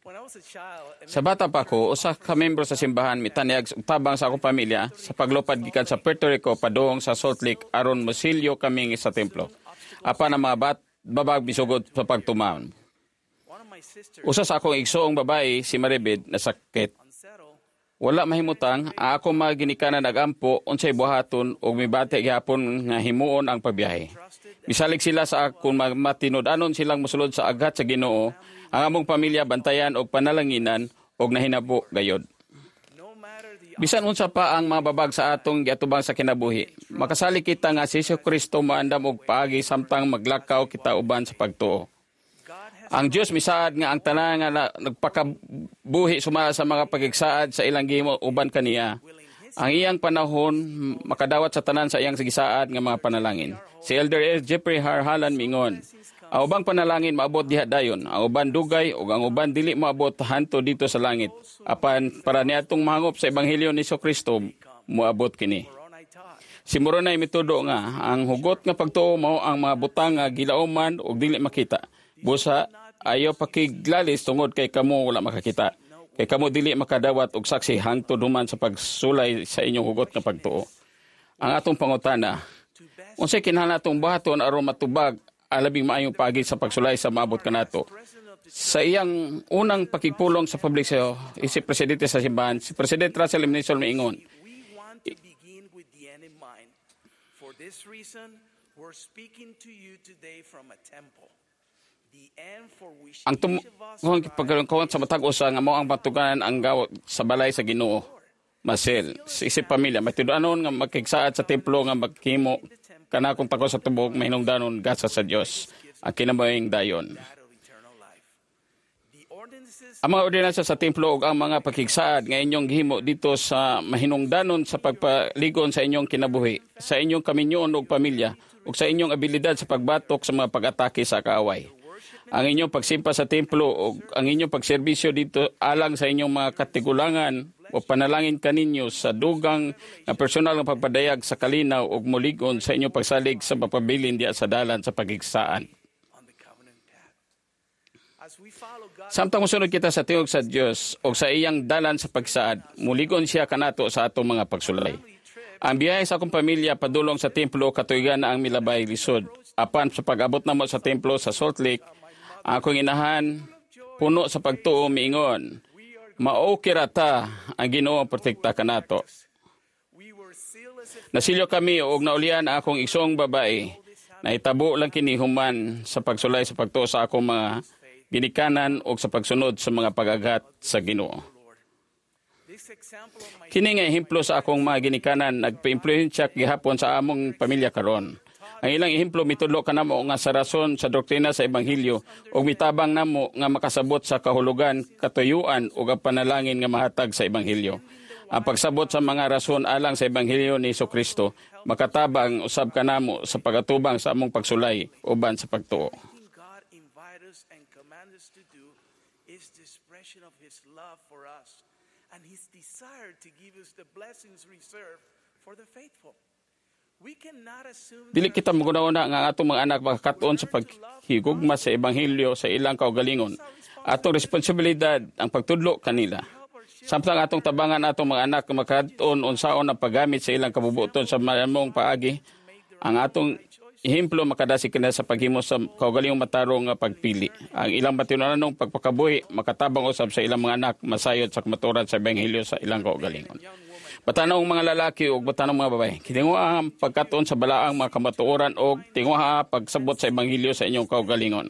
Sa bata pa ko, usa ka membro sa simbahan mitanyag og tabang sa akong pamilya sa paglupad gikan sa Puerto Rico padung sa Salt Lake aron mosilyo kami sa templo. Apan ang mga babag bisugod sa pagtuman. Usa sa akong igsoong babae si Maribed na sakit. Wala mahimutang ako maginikanan nagampo unsay buhaton og mibati gihapon nga himuon ang pagbiyahe. Misalig sila sa akon matinud-anon silang mosulod sa aghat sa Ginoo. Ang among pamilya bantayan og panalanginan og nahinabo gayod. Bisan unsa pa ang mga babag sa atong giatubang sa kinabuhi, makasali kita nga si Kristo maandam og paagi samtang maglakaw kita uban sa pagtuo. Ang Dios misaad nga ang tanan nga nagpakabuhi sumala sa mga pagigsaad sa ilang gihimo uban kaniya. Ang iyang panahon makadawat sa tanan sa iyang sigisaad nga mga panalangin. Si Elder Jeffrey Harhalan mingon, ang ubang panalangin maabot diha dayon, ang uban dugay ug ang uban dili maabot hanto dito sa langit. Apan para niadtong mahangop sa ebanghelyo ni Kristo moabot kini. Si Moronay mitudo nga ang hugot nga pagtuo mao ang mga butang nga gilauman ug dili makita. Busa ayo pakiglalis tungod kay kamo wala makakita. Kay kamo dili makadawat og saksi hangtod human sa pagsulay sa inyong hugot nga pagtuo. Ang atong pangutana, unsay kinahanglan atong buhaton aron matubag alabing maayong pagi sa pagsulay sa maabot kanato. Sa iyang unang pakigpulong sa publiko, si Presidente sa simbahan, si President Russell M. Nelson maingon, We want to begin with the end in mind. For this reason, we're speaking to you today from a temple. The end for which ang pagkakaroon sa matag usa nga mao ang patuganan ang gawad sa balay sa Ginoo. Masel, sa isip pamilya, matiduanon nga magkigsaad sa templo nga maghimo kana kung tako sa tubog mahinungdanon gasa sa Dios ang kinabuhing dayon. Ang mga ordinansa sa templo ug ang mga pakigsaad nga inyong gihimo dito sa mahinungdanon sa pagpaligon sa inyong kinabuhi, sa inyong kaminyoon ug pamilya ug sa inyong abilidad sa pagbatok sa mga pag-atake sa kaaway. Ang inyong pagsimpa sa templo ug ang inyong pagserbisyo dito alang sa inyong mga katigulangan o panalangin kaninyo sa dugang na personal nga pagpadayag sa kalinaw ug muligon sa inyong pagsalig sa papabilin diya sa dalan sa pagigsaan. Samtang musunod kita sa tingog sa Dios o sa iyang dalan sa pagsaad, muligon siya kanato sa atong mga pagsulay. Ang biyahe sa akong pamilya padulong sa templo katuigan na ang milabay lisod. Apan sa pag-abot namo sa templo sa Salt Lake, ang akong inahan puno sa pagtuo miingon, mao kirata ang Ginoo protekta kanato. Nasilyo kami og naulian ang akong igsoong babae. Nahitabo lang kini human sa pagsulay sa pagtuo sa akong mga ginikanan o sa pagsunod sa mga pag-agat sa Ginoo. Kini nga ehemplo sa akong mga ginikanan nagpa-impluwensya gihapon sa among pamilya karon. Ang ilang ehemplo mitudlo kanamo nga sa rason sa doktrina sa ebanghelyo ug mitabang namo nga makasabot sa kahulugan, katuyuan ug ang panalangin nga mahatag sa ebanghelyo. Ang pagsabot sa mga rason alang sa ebanghelyo ni Kristo makatabang usab kanamo sa pagatubang sa among pagsulay uban sa pagtuo. Is the expression of His love for us and His desire to give us the blessings reserved for the faithful. We cannot assume Dili kita maguna-una nga atong mga anak makakatuon sa paghigugma sa ebanghelyo sa ilang kaugalingon. Atong responsibilidad ang pagtudlo kanila. Samtang atong tabangan atong mga anak makatuon unsaon ang paggamit sa ilang kabubuton sa mamong paagi, ang atong ehemplo makadasi kina sa paghimo sa kaugalingong matarong nga pagpili. Ang ilang matinanong pagpakabuhi makatabang usab sa ilang mga anak masayod sa kamatuoran sa ebanghelyo sa ilang kaugalingon. Batanong mga lalaki ug batanong mga babae, kitinguha ang pagkatuon sa balaang mga kamatuoran ug tinguha pagsabot sa ebanghelyo sa inyong kaugalingon.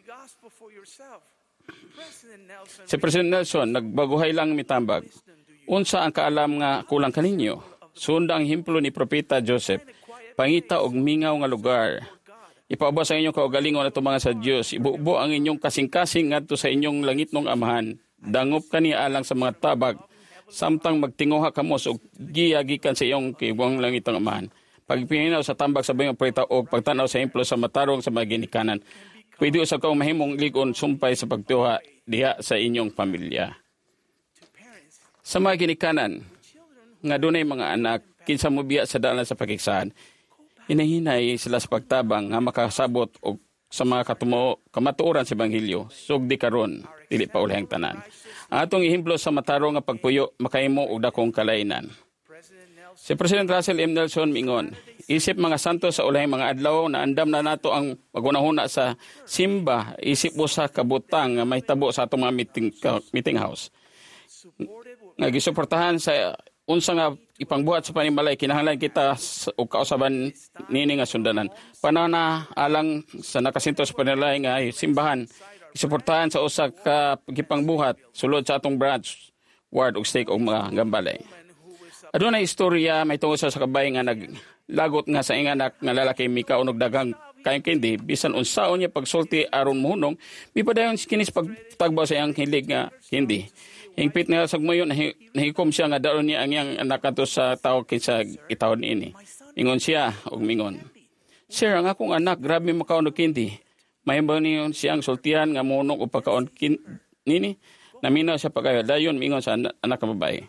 Si President Nelson nagbaguhay lang mitambag. Unsa ang kaalam nga kulang kaninyo? Sunda ang ehemplo ni Propeta Joseph. Pangita og mingaw nga lugar. Ipaubos ang inyong kaugalingon ato mga sa Dios. Ibubo ang inyong kasing-kasing ngadto sa inyong langitnong amahan. Dangop kani alang sa mga tabag. Samtang magtinguha kamo og giyagikan sa iyong kibong langitong amahan. Pagpinaw sa tambag sa bayong preta og pagtanaw sa hemplo sa matarong sa mga ginikanan. Pwede usab ka mahimong ligon sumpay sa pagtuha diha sa inyong pamilya. Sa mga ginikanan nga dunay mga anak kinsa mobiya sa dalan sa pagigsaad, hinahinay sila sa pagtabang nga makasabot og sa mga kamatuoran sa Ebanghelyo, sugdi karon, dili pa ulihang tanan. Ang atong ihemplo sa matarong nga pagpuyo, makahimo og dakong kalainan. Si President Russell M. Nelson mingon, isip mga santo sa ulahing mga adlaw na andam na nato ang magunahuna sa simba, isip mo sa kabutang nga may tabo sa atong mga meeting house. Nga gisuportahan sa unsa nga ipangbuhat sa panimalay, kinahanglan kita og kausaban nini nga sundanan. Panana alang sa nakasinto sa panimalay nga simbahan, gisuportahan sa usa ka gipangbuhat sulod sa atong branch, ward ug stake og mga gambalay. Adunay istorya may tungod sa kabay nga naglagot nga sa inganak nga lalaki mikaon og daghang kayong kindi bisan unsaon niya pagsulti aron mohunong mipadayon kinis pagtagbaw sa iyang hilig nga hindi. Hingpit nga sa mayon nahikom siya nga daron niya ang iyang anak ato sa tawo kinsa itawon niini. Ingon siya og mingon, "Sir, ang akong anak grabe makaon og kindi. Mahimbaw niyon siyang sultihan nga mohunong og pagkaon nini." Naminaw siya pagayo dayon mingon sa anak ka babae.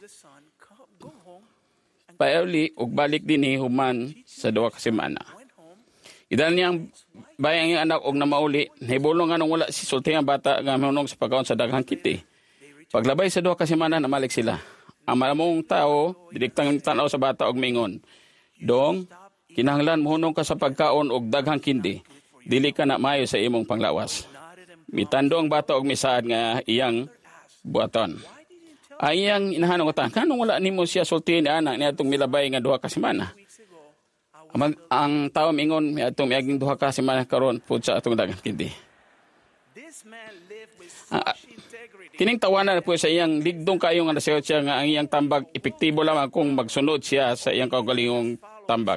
Pauli ug balik dinhi human sa 2 ka semana. Idal niyang bayang iyang anak og namauli, nahibulong nga nung wala si sulti nga bata nga mahunong sa pagkaon sa daghang kiti. Paglabay sa 2 ka semana namalik sila. Ang malamong tao direktang tanaw sa bata og mingon, "Dong, kinahanglan mohunong ka sa pagkaon og daghang kindi. Dili ka na maayo sa imong panglawas." Mitando ang bata og misaad nga iyang buhaton. Ayang inahanong ko kanong wala nimo siya sultihin ni anak niya itong milabay nga 2 ka semana. Ang tao mingon itong miaging 2 ka semana karon pud sa atong daghang kindi. Kining tawanan po sa iyang ligdong kayo nga nasayot siya nga ang iyang tambag epektibo lamang kung magsunod siya sa iyang kaugalingong tambag.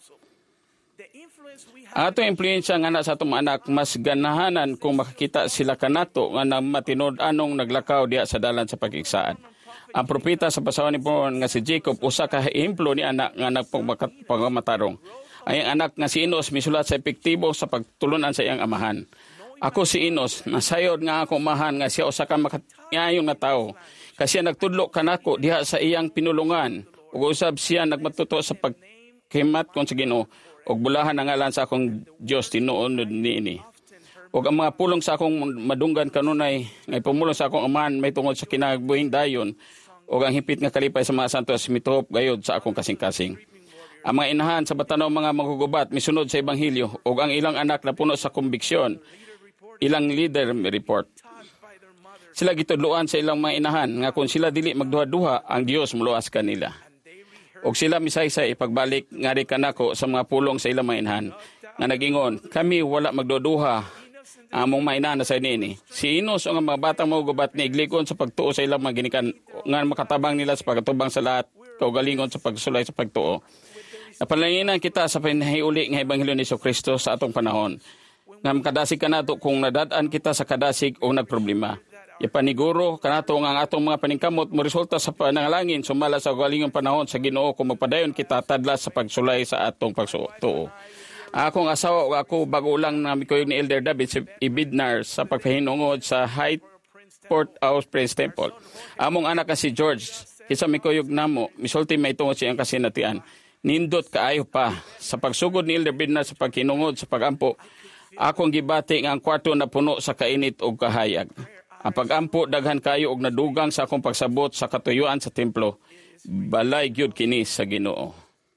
Ang atong impluensya nga na sa atong anak mas ganahanan kung makakita sila kanato nga nang matinod anong naglakaw diha sa dalan sa pagigsaad. Ang propeta sa pasawan ni Pon nga si Jacob usa ka ehemplo ni anak nga nagpagmatarong. Ang iyang anak nga si Enos misulat sa epektibo sa pagtulunan sa iyang amahan. Ako si Enos, nasayod nga ako amahan nga siya usa ka makatayong nga tawo. Kasi nagtudlo kanako diha sa iyang pinulungan ug usab siya nagmatuto sa pagkimat kon sa Ginoo. Og bulahan ang ngalan sa akong Diyos tinuod niini. Og ang mga pulong sa akong madunggan kanunay nga pumulong sa akong amahan may tungod sa kinabuhing dayon og ang hipit nga kalipay sa mga santos mituhop gayod sa akong kasing-kasing. Ang mga inahan sa batan-aw mga magugubat misunod sa ebanghelyo og ang ilang anak na puno sa kombiksyon. Ilang leader report. Sila gitudloan sa ilang mga inahan nga kung sila dili magduha-duha ang Dios muluas kanila. Og sila misaysay pagbalik nga ri kanako sa mga pulong sa ilang mga inahan nga nagingon, kami wala magduduha among mga inahan na sa inini. Si Enos o nga mga batang magugubat ni iglikon sa pagtuo sa ilang mga ginikan nga makatabang nila sa pagtubang sa lahat kaugalingon sa pagsulay sa pagtuo. Napalanginan kita sa pinahiuli nga ebanghelyo ni Jesucristo sa atong panahon. Nga makadasig kanato kung nadadaan kita sa kadasig o nagproblema. Ipaniguro kanato nga ang atong mga paningkamot mo resulta sa panangalangin sumala sa galingong panahon sa Ginoo kung magpadayon kita tadlas sa pagsulay sa atong pagtuo. Akong asawa o ako bago lang na mikuyog ni Elder David si Ibidnar sa pagpahinungod sa High Port House Praise Temple. Among anak ka si George, kisa mikuyog namo, misulti may tungod siyang kasinatian. Nindot kaayo pa sa pagsugod ni Elder Ibidnar sa paghinungod sa pagampo. Akong gibati nga ang kwarto na puno sa kainit o kahayag. Ang pagampo daghan kayo og nadugang sa akong pagsabot sa katuyuan sa templo. Balay gyud kini sa Ginoo.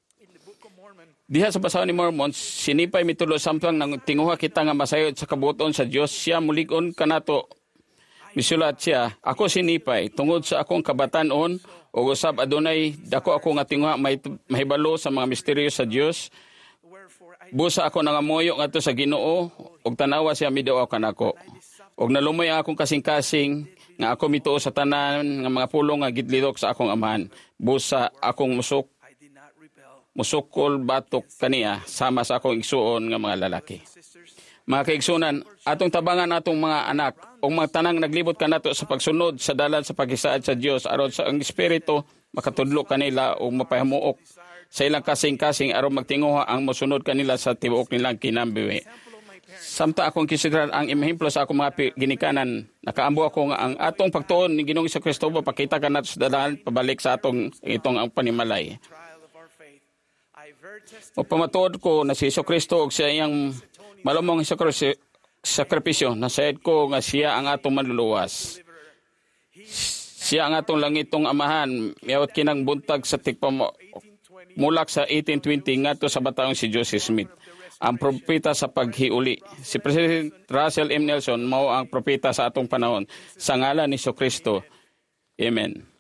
Diha sa pasawan ni Mormon, sinipay mitulo samtang nang tinguha kita nga masayod sa kabuton sa Dios, siya mulig-on kanato. Misulat siya, ako sinipay tungod sa akong kabatanon o usab adunay dako ako nga tinguha mahibalo sa mga misteryo sa Dios. Busa ako nangamuyo ngadto sa Ginoo ug tanawa siya midaw kanako. Og nalumoy akong kasing-kasing nga ako mituo sa tanan nga mga pulong nga gidlidok sa akong amahan. Busa akong musukol batok kaniya sama sa akong igsuon nga mga lalaki. Mga kaigsunan, atong tabangan atong mga anak o mga tanang naglibot kanato sa pagsunod sa dalan sa paghisaad sa Dios aron sa ang espiritu makatudlo kanila o mapahimuok sa ilang kasing-kasing aron magtinguha ang mosunod kanila sa tibuok nilang kinambiwi. Samta akong kisigran ang imahemplo sa akong mga ginikanan, nakaambo ako nga ang atong pagtuon ni Ginoong Jesucristo pakita ka nato sa dalan pabalik sa atong itong ang panimalay. O pamatuod ko na si Jesucristo og sa iyang malamong Jesucristo sakripisyo, nasayad ko nga siya ang atong manluluwas. Siya ang atong langitong amahan, miyawat kinang buntag sa mulak sa 1820 ngadto sa bataong si Joseph Smith, ang propeta sa paghiuli. Si President Russell M. Nelson mao ang propeta sa atong panahon, sa ngalan ni Kristo. Amen.